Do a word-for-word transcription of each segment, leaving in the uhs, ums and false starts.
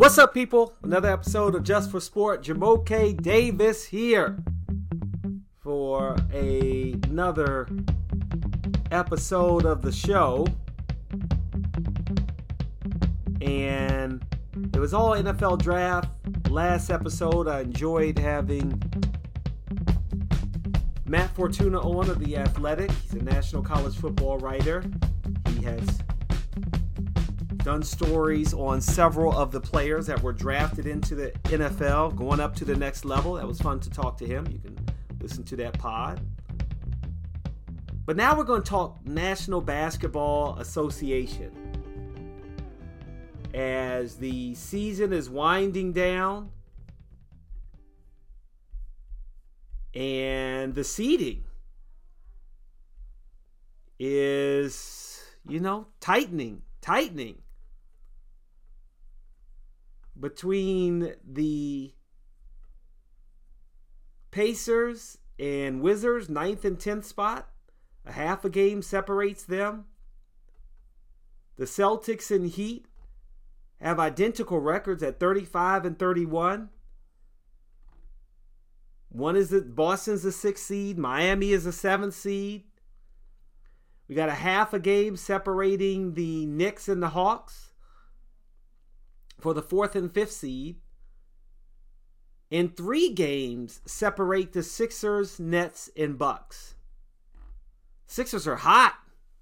What's up, people? Another episode of Just for Sport. Jamoke Davis here for a, another episode of the show. And it was all N F L draft. Last episode, I enjoyed having Matt Fortuna on of The Athletic. He's a national college football writer. He has done stories on several of the players that were drafted into the N F L, going up to the next level. That was fun to talk to him. You can listen to that pod. But now we're going to talk National Basketball Association. As the season is winding down and the seeding is, you know, tightening, tightening. Between the Pacers and Wizards, ninth and tenth spot, a half a game separates them. The Celtics and Heat have identical records at thirty-five and thirty-one. One is the Boston's the sixth seed, Miami is the seventh seed. We got a half a game separating the Knicks and the Hawks for the fourth and fifth seed. And three games separate the Sixers, Nets, and Bucks. Sixers are hot.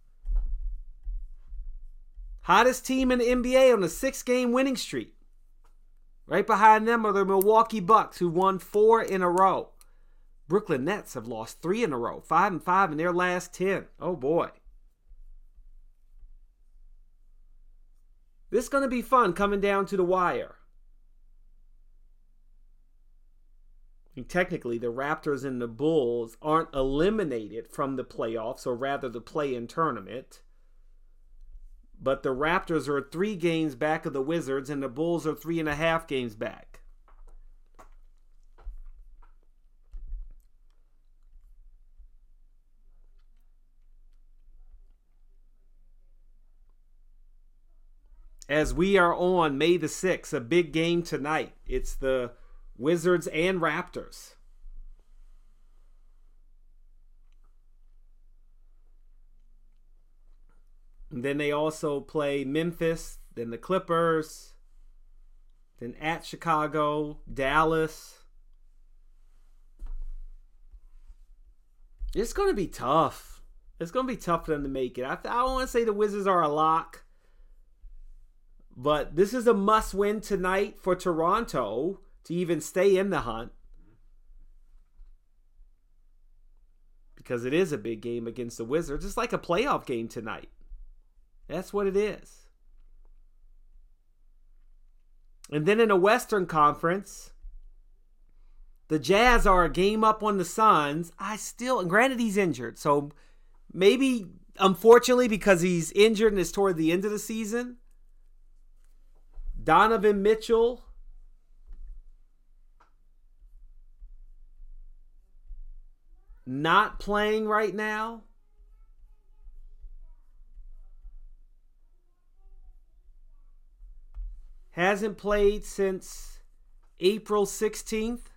Hottest team in the N B A on a six-game winning streak. Right behind them are the Milwaukee Bucks, who won four in a row. Brooklyn Nets have lost three in a row, five and five in their last ten. Oh boy. This is going to be fun coming down to the wire. And technically, the Raptors and the Bulls aren't eliminated from the playoffs, or rather the play-in tournament. But the Raptors are three games back of the Wizards, and the Bulls are three and a half games back. As we are on May the sixth, a big game tonight. It's the Wizards and Raptors. And then they also play Memphis, then the Clippers, then at Chicago, Dallas. It's going to be tough. It's going to be tough for them to make it. I, I don't want to say the Wizards are a lock. But this is a must-win tonight for Toronto to even stay in the hunt. Because it is a big game against the Wizards. It's like a playoff game tonight. That's what it is. And then in the Western Conference, the Jazz are a game up on the Suns. I still, and granted he's injured, so maybe, unfortunately, because he's injured and it's toward the end of the season, Donovan Mitchell not playing right now. Hasn't played since April sixteenth.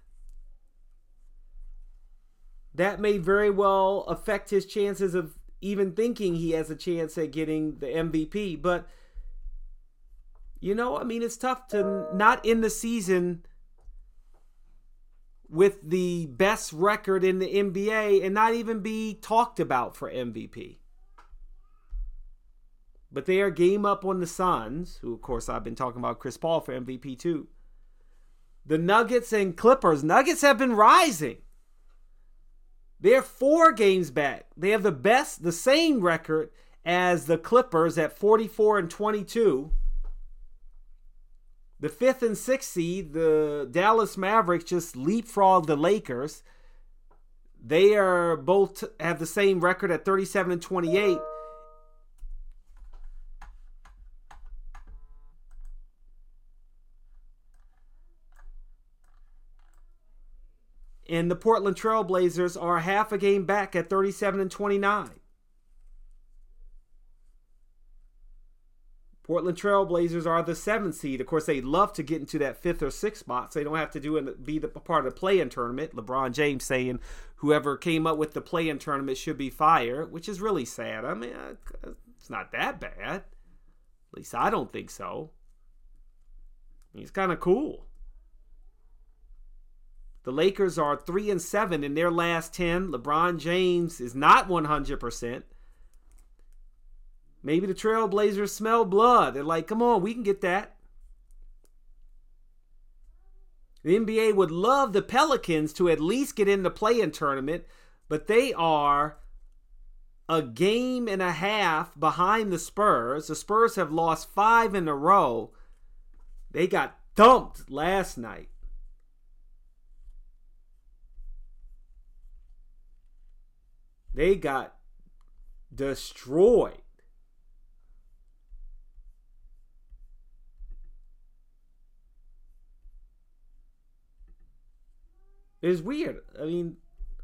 That may very well affect his chances of even thinking he has a chance at getting the M V P. But you know, I mean, it's tough to not end the season with the best record in the N B A and not even be talked about for M V P. But they are game up on the Suns, who, of course, I've been talking about Chris Paul for M V P too. The Nuggets and Clippers. Nuggets have been rising. They're four games back. They have the best, the same record as the Clippers at forty-four and twenty-two. The fifth and sixth seed, the Dallas Mavericks, just leapfrogged the Lakers. They are both have the same record at thirty-seven and twenty-eight. And the Portland Trail Blazers are half a game back at thirty-seven and twenty-nine. Portland Trail Blazers are the seventh seed. Of course, they'd love to get into that fifth or sixth spot so they don't have to do it, be the part of the play-in tournament. LeBron James saying whoever came up with the play-in tournament should be fired, which is really sad. I mean, it's not that bad. At least I don't think so. I mean, it's kind of cool. The Lakers are three and seven in their last ten. LeBron James is not one hundred percent. Maybe the Trailblazers smell blood. They're like, come on, we can get that. The N B A would love the Pelicans to at least get in the play-in tournament, but they are a game and a half behind the Spurs. The Spurs have lost five in a row. They got thumped last night. They got destroyed. It's weird. I mean,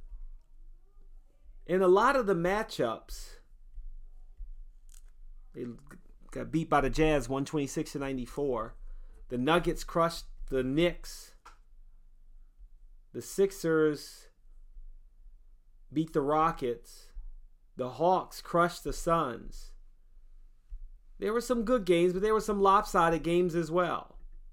in a lot of the matchups, they got beat by the Jazz one twenty-six to ninety-four. The Nuggets crushed the Knicks. The Sixers beat the Rockets. The Hawks crushed the Suns. There were some good games, but there were some lopsided games as well.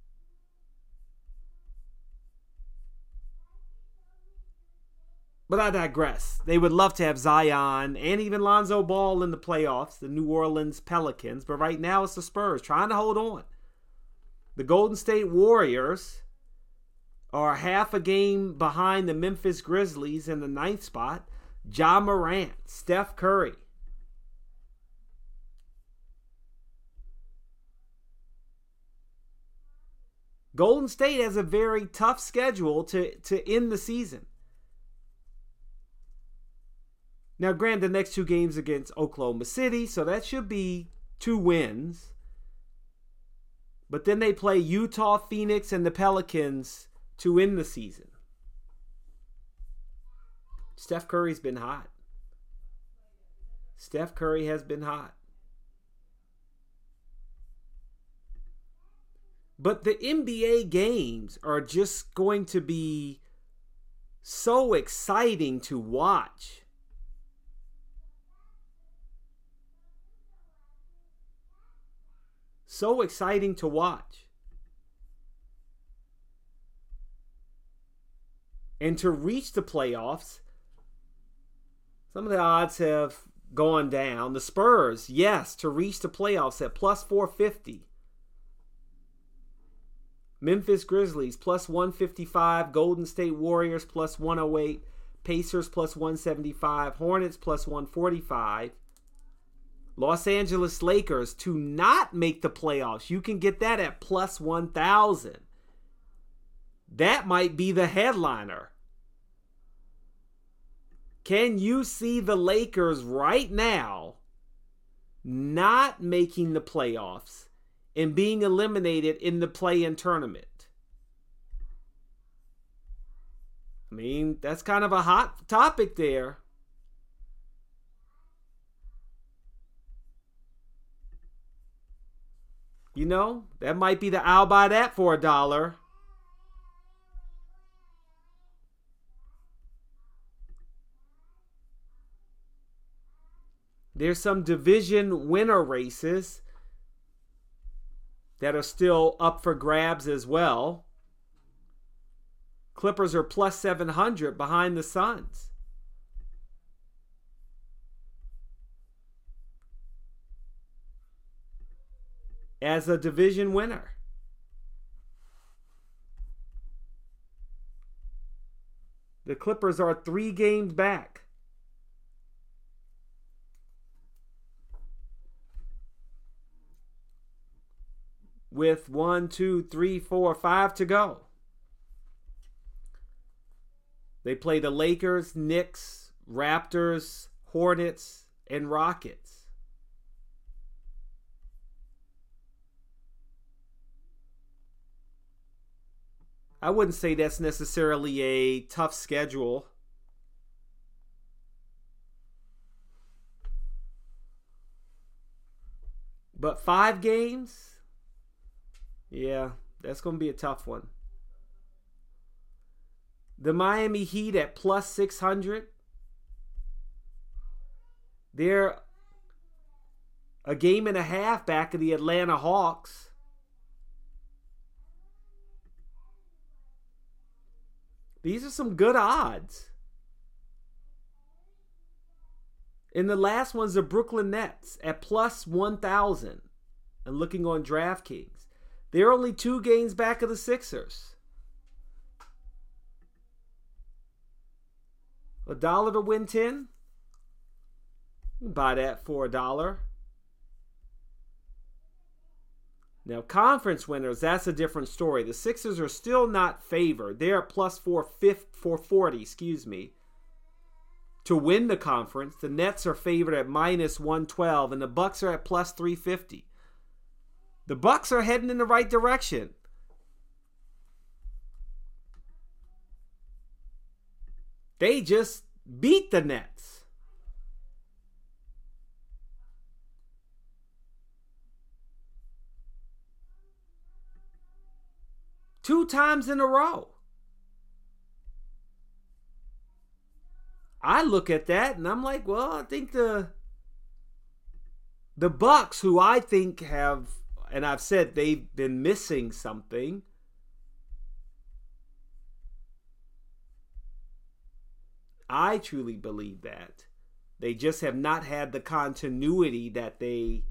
But I digress. They would love to have Zion and even Lonzo Ball in the playoffs, the New Orleans Pelicans. But right now it's the Spurs trying to hold on. The Golden State Warriors are half a game behind the Memphis Grizzlies in the ninth spot. Ja Morant, Steph Curry. Golden State has a very tough schedule to, to end the season. Now, granted, the next two games against Oklahoma City, so that should be two wins. But then they play Utah, Phoenix, and the Pelicans to end the season. Steph Curry's been hot. Steph Curry has been hot. But the N B A games are just going to be so exciting to watch. So exciting to watch. And to reach the playoffs, some of the odds have gone down. The Spurs, yes, to reach the playoffs at plus four fifty. Memphis Grizzlies plus one fifty-five. Golden State Warriors plus one oh eight. Pacers plus one seventy-five. Hornets plus one forty-five. Los Angeles Lakers to not make the playoffs. You can get that at plus one thousand. That might be the headliner. Can you see the Lakers right now not making the playoffs and being eliminated in the play-in tournament? I mean, that's kind of a hot topic there. You know, that might be the I'll buy that for a dollar. There's some division winner races that are still up for grabs as well. Clippers are plus seven hundred behind the Suns. As a division winner. The Clippers are three games back. With one, two, three, four, five to go. They play the Lakers, Knicks, Raptors, Hornets, and Rockets. I wouldn't say that's necessarily a tough schedule. But five games? Yeah, that's going to be a tough one. The Miami Heat at plus six hundred. They're a game and a half back of the Atlanta Hawks. These are some good odds. And the last one's the Brooklyn Nets at plus one thousand. And looking on DraftKings. They're only two games back of the Sixers. A dollar to win ten? You can buy that for a dollar. Now, conference winners, that's a different story. The Sixers are still not favored. They're at plus four forty, excuse me, to win the conference. The Nets are favored at minus one twelve, and the Bucks are at plus three fifty. The Bucks are heading in the right direction. They just beat the Nets. Two times in a row. I look at that and I'm like, well, I think the the Bucks, who I think have, and I've said they've been missing something. I truly believe that. They just have not had the continuity that they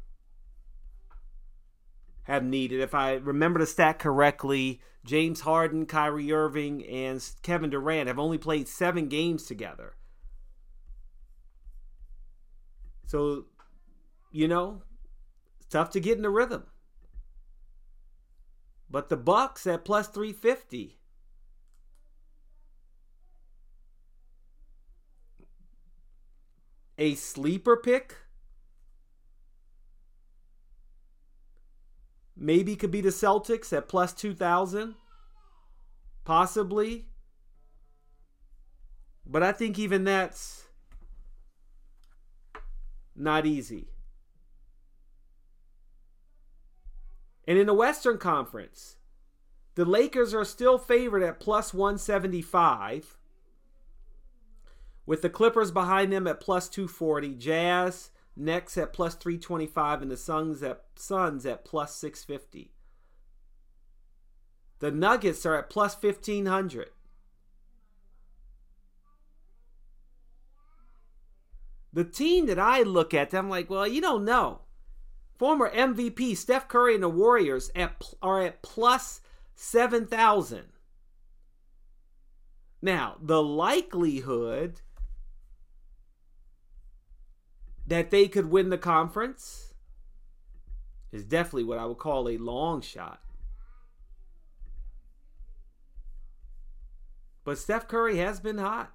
have needed. If I remember the stat correctly, James Harden, Kyrie Irving, and Kevin Durant have only played seven games together. So, you know, it's tough to get in the rhythm. But the Bucks at plus three fifty. A sleeper pick? Maybe could be the Celtics at plus two thousand. Possibly. But I think even that's not easy. And in the Western Conference, the Lakers are still favored at plus one seventy-five. With the Clippers behind them at plus two forty. Jazz next at plus three twenty-five, and the Suns at, Suns at plus six fifty. The Nuggets are at plus fifteen hundred. The team that I look at, I'm like, well, you don't know. Former M V P Steph Curry and the Warriors at, are at plus seven thousand. Now, the likelihood that they could win the conference is definitely what I would call a long shot. But Steph Curry has been hot.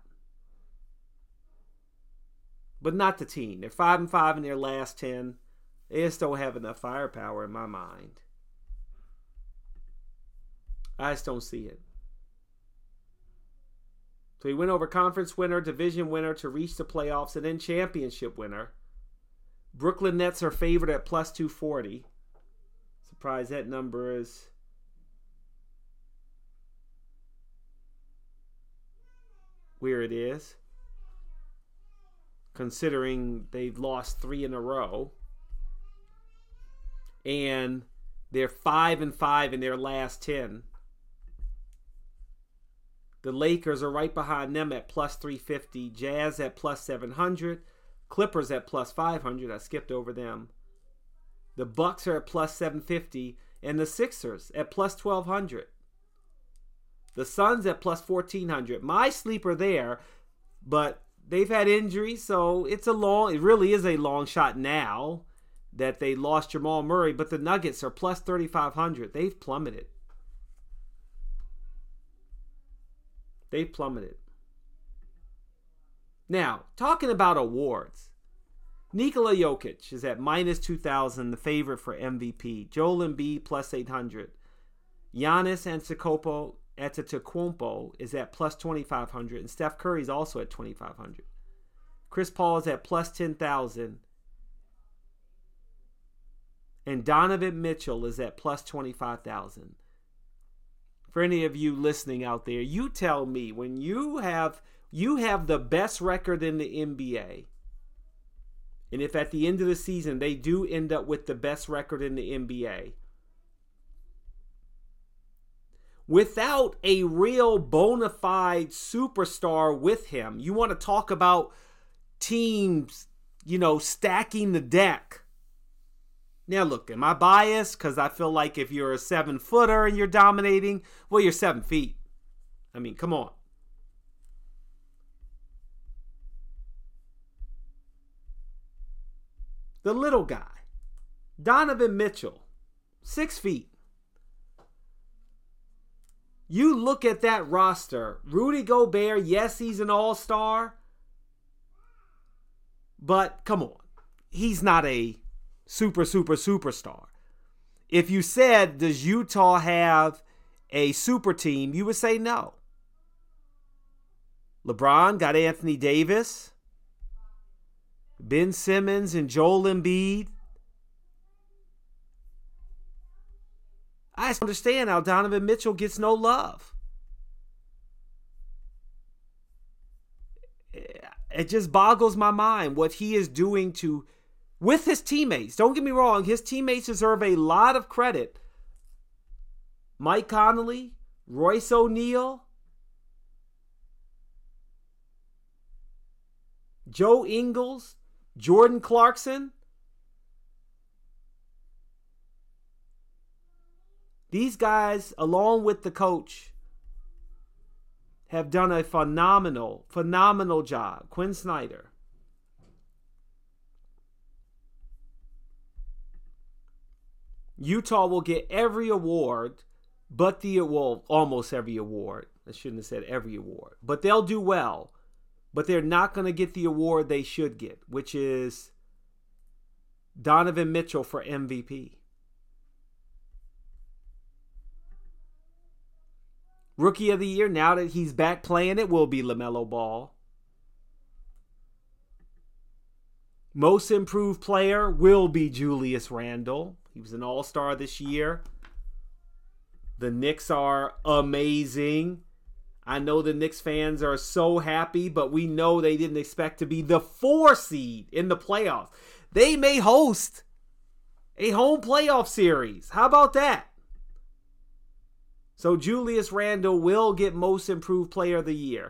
But not the team. They're five and five in their last ten. They just don't have enough firepower in my mind. I just don't see it. So he went over conference winner, division winner to reach the playoffs, and then championship winner. Brooklyn Nets are favored at plus two forty. Surprised that number is where it is, considering they've lost three in a row. And they're five and five in their last ten. The Lakers are right behind them at plus three fifty. Jazz at plus seven hundred. Clippers at plus five hundred. I skipped over them. The Bucks are at plus seven fifty. And the Sixers at plus twelve hundred. The Suns at plus fourteen hundred. My sleeper there, but they've had injuries, so it's a long, it really is a long shot now that they lost Jamal Murray. But the Nuggets are plus thirty-five hundred. They've plummeted. They've plummeted. Now, talking about awards. Nikola Jokic is at minus two thousand, the favorite for M V P. Joel Embiid plus eight hundred. Giannis Antetokounmpo, Antetokounmpo is at plus twenty-five hundred. And Steph Curry is also at twenty-five hundred. Chris Paul is at plus ten thousand. And Donovan Mitchell is at plus twenty-five thousand. For any of you listening out there, you tell me, when you have you have the best record in the N B A, and if at the end of the season they do end up with the best record in the N B A, without a real bona fide superstar with him, you want to talk about teams, you know, stacking the deck. Now, look, am I biased? Because I feel like if you're a seven-footer and you're dominating, well, you're seven feet. I mean, come on. The little guy, Donovan Mitchell, six feet. You look at that roster. Rudy Gobert, yes, he's an all-star. But, come on. He's not a super, super, superstar. If you said, does Utah have a super team, you would say no. LeBron got Anthony Davis, Ben Simmons, and Joel Embiid. I just understand how Donovan Mitchell gets no love. It just boggles my mind what he is doing to with his teammates. Don't get me wrong, his teammates deserve a lot of credit. Mike Conley, Royce O'Neal, Joe Ingles, Jordan Clarkson. These guys, along with the coach, have done a phenomenal, phenomenal job. Quinn Snyder. Utah will get every award, but the, well, almost every award. I shouldn't have said every award. But they'll do well. But they're not going to get the award they should get, which is Donovan Mitchell for M V P. Rookie of the Year, now that he's back playing it, will be LaMelo Ball. Most Improved Player will be Julius Randle. He was an all-star this year. The Knicks are amazing. I know the Knicks fans are so happy, but we know they didn't expect to be the four seed in the playoffs. They may host a home playoff series. How about that? So Julius Randle will get Most Improved Player of the Year.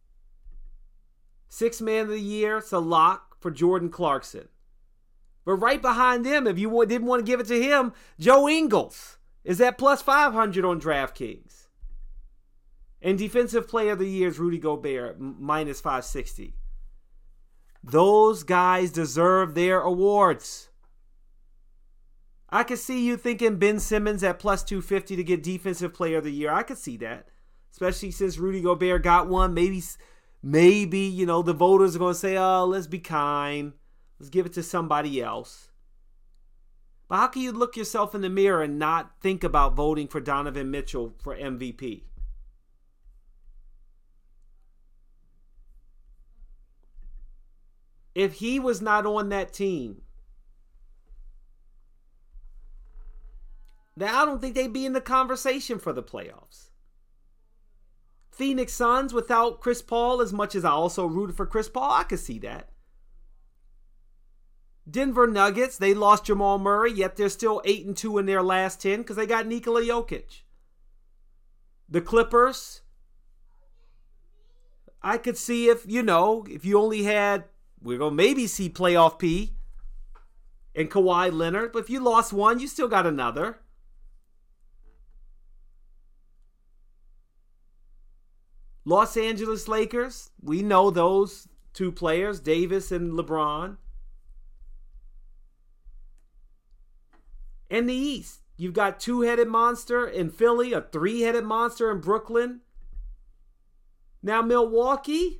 Sixth Man of the Year, it's a lock for Jordan Clarkson. But right behind them, if you didn't want to give it to him, Joe Ingles is at plus five hundred on DraftKings. And Defensive Player of the Year is Rudy Gobert, minus five sixty. Those guys deserve their awards. I could see you thinking Ben Simmons at plus two fifty to get Defensive Player of the Year. I could see that. Especially since Rudy Gobert got one. Maybe, maybe you know, the voters are going to say, oh, let's be kind. Let's give it to somebody else. But how can you look yourself in the mirror and not think about voting for Donovan Mitchell for M V P? If he was not on that team, then I don't think they'd be in the conversation for the playoffs. Phoenix Suns without Chris Paul, as much as I also rooted for Chris Paul, I could see that. Denver Nuggets, they lost Jamal Murray, yet they're still eight and two in their last ten because they got Nikola Jokic. The Clippers, I could see if, you know, if you only had, we're going to maybe see playoff P and Kawhi Leonard, but if you lost one, you still got another. Los Angeles Lakers, we know those two players, Davis and LeBron. In the East, you've got two-headed monster in Philly, a three-headed monster in Brooklyn. Now Milwaukee.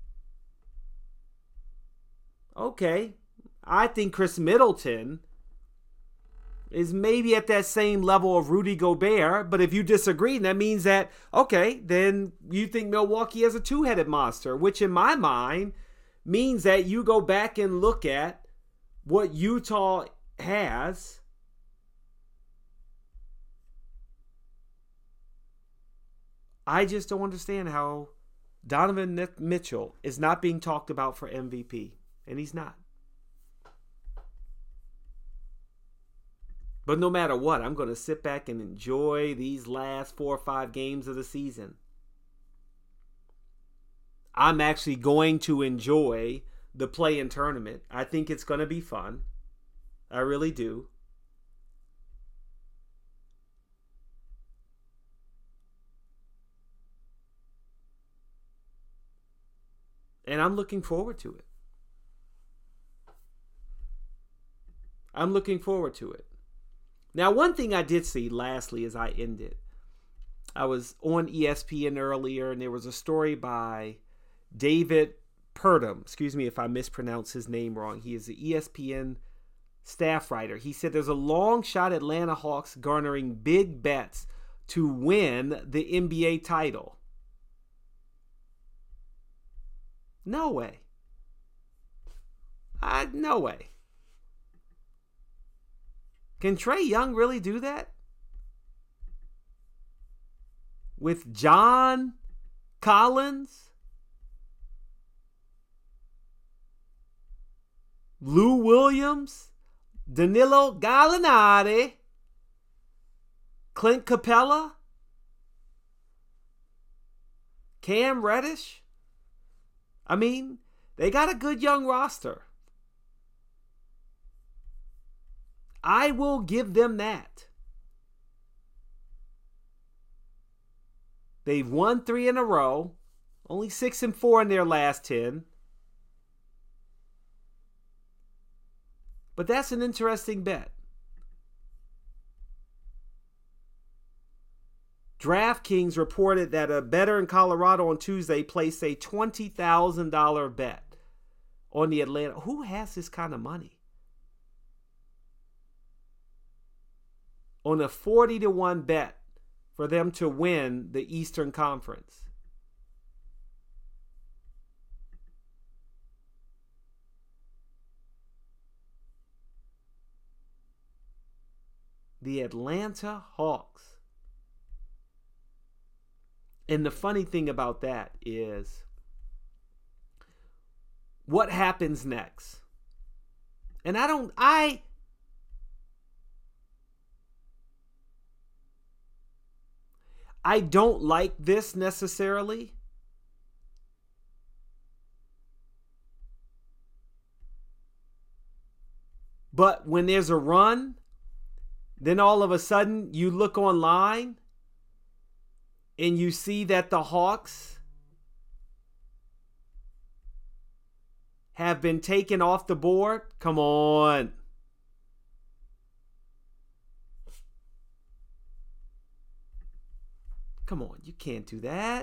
Okay, I think Chris Middleton is maybe at that same level of Rudy Gobert, but if you disagree, that means that, okay, then you think Milwaukee has a two-headed monster, which in my mind means that you go back and look at what Utah has I just don't understand how Donovan Mitchell is not being talked about for M V P. And he's not. But no matter what, I'm going to sit back and enjoy these last four or five games of the season. I'm actually going to enjoy the play-in tournament. I think it's going to be fun. I really do. And I'm looking forward to it. I'm looking forward to it. Now, one thing I did see lastly as I ended, I was on E S P N earlier, and there was a story by David Purdom. Excuse me if I mispronounce his name wrong. He is the E S P N staff writer. He said there's a long shot Atlanta Hawks garnering big bets to win the N B A title. No way. I, no way. Can Trae Young really do that? With John Collins, Lou Williams, Danilo Gallinari, Clint Capella, Cam Reddish. I mean, they got a good young roster. I will give them that. They've won three in a row. Only six and four in their last ten. But that's an interesting bet. DraftKings reported that a bettor in Colorado on Tuesday placed a twenty thousand dollars bet on the Atlanta. Who has this kind of money? On a forty to one bet for them to win the Eastern Conference. The Atlanta Hawks. And the funny thing about that is, what happens next? And I don't, I, I don't like this necessarily. But when there's a run, then all of a sudden you look online and you see that the Hawks have been taken off the board. Come on. Come on, you can't do that.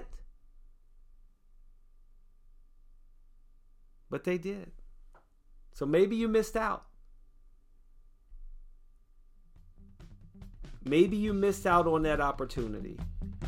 But they did. So maybe you missed out. Maybe you missed out on that opportunity.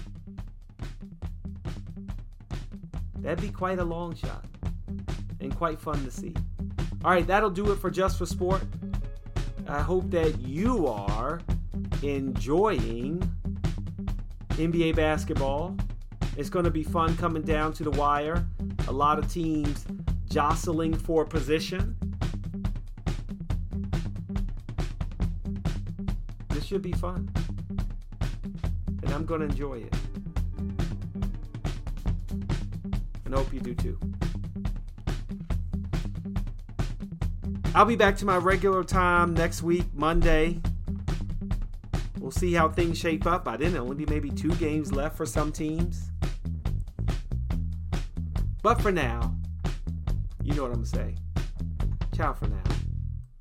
That'd be quite a long shot and quite fun to see. All right, that'll do it for Just for Sport. I hope that you are enjoying N B A basketball. It's going to be fun coming down to the wire. A lot of teams jostling for position. This should be fun. And I'm going to enjoy it. And I hope you do too. I'll be back to my regular time next week, Monday. We'll see how things shape up. I didn't only be maybe two games left for some teams. But for now, you know what I'm going to say. Ciao for now.